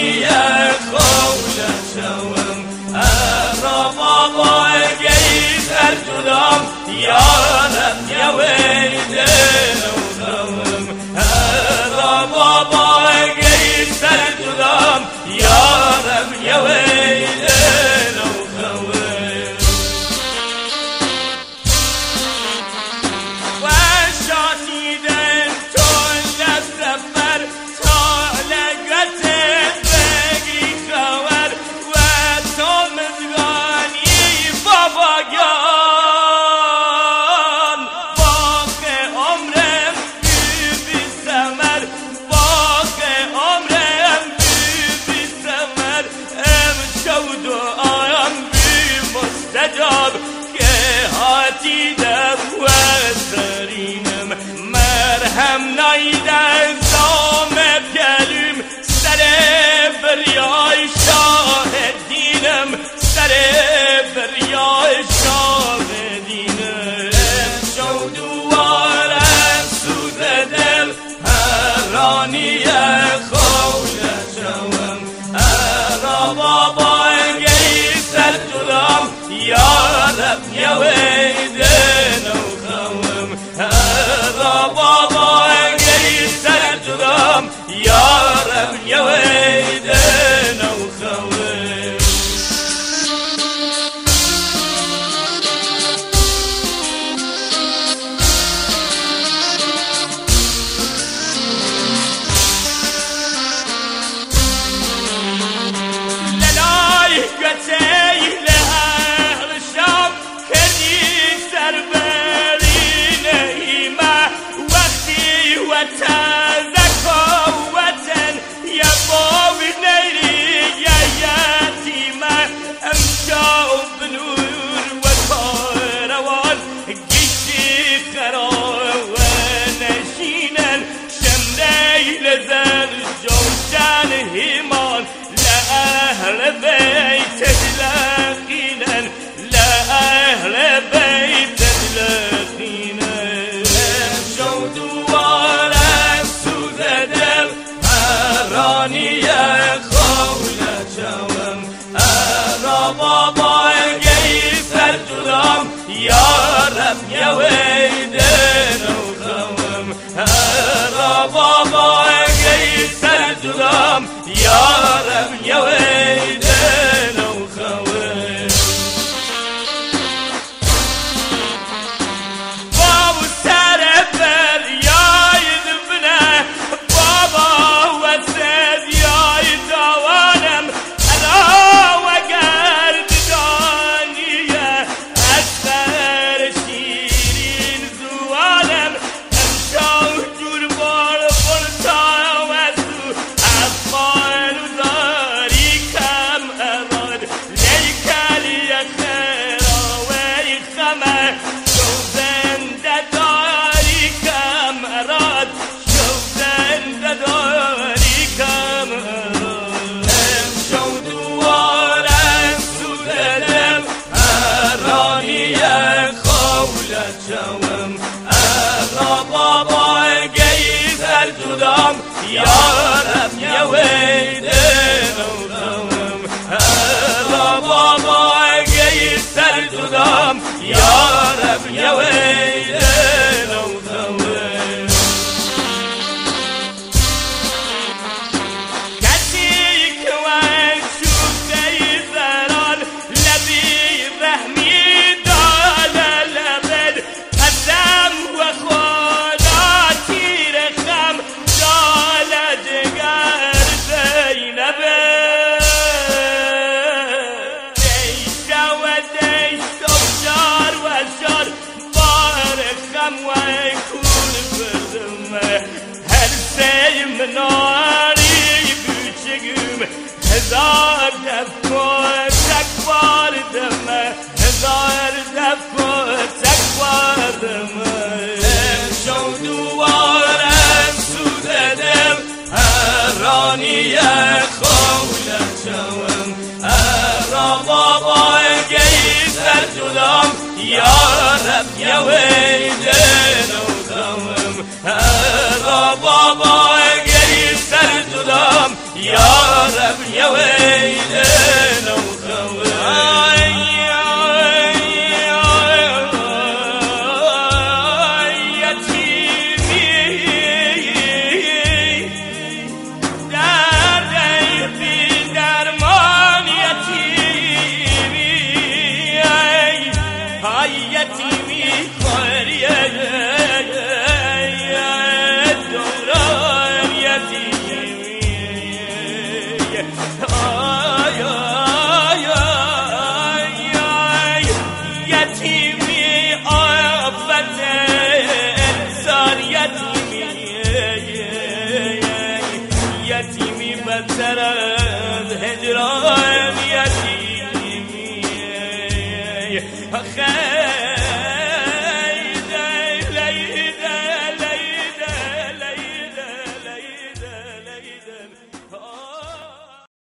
رانی خولشم را بابا گیزر جدام یارم یویده نوخم را بابا گیزر جدام یارم یویده نوخم و شاتیدن چون دست بر تالگت بگی خبر و تو مزگانی بابا گان باقی عمرم بی سمر باقی عمرم بی سمر شود و آیم بی مستجاب که هاتیدم و سرینم مرهم نایدن زام گلیم سر بریای شاهدینم سر بریای شاهدینم شود و آرم سوز دل رانی خولشم را بابا گیزر جدام یارم یویده نوخم را بابا گیزر جدام یارم یویده نوخم لأهل بيت تلاقينا لأهل بيت تلاقينا شود وارم سوز دل رانی خولشم را بابا گیزر جدام یارم یویده نوخم را بابا گیزر جدام یارم یویده نوخم بابا سر فریای دبنه بابا و سدیای دوانم الا و گرد دانیه از سر شیرین زوانم امشاو جور بار بلتا و زو افغان و داری کم اراد لیکلی خیرا و خمه شو زنده داری کم اراد شو زنده داری کم اراد شو دوارم سوددم رانی خولشم را بابا گیزر جدام یارم یویده نوخم را بابا گیزر جدام یارم یویده نوخم کسی که من شوفته زران لبی رحمی داله لبد قسم و خدا تیر خم داله جگر زینبه دیشه و دیش و شار و شار بار خم و کون بردم هر سیم ناری بوچگم هزار دفع تک باردم هزار دفع تک باردم شو دوارم سوددم رانی خولشم را بابا گیزر جدام یارم یویده نوخم را بابا گیزر جدام یارم آی آی آی آی یتیمی آفت انسان یتیمی بدتر از هجران یتیمی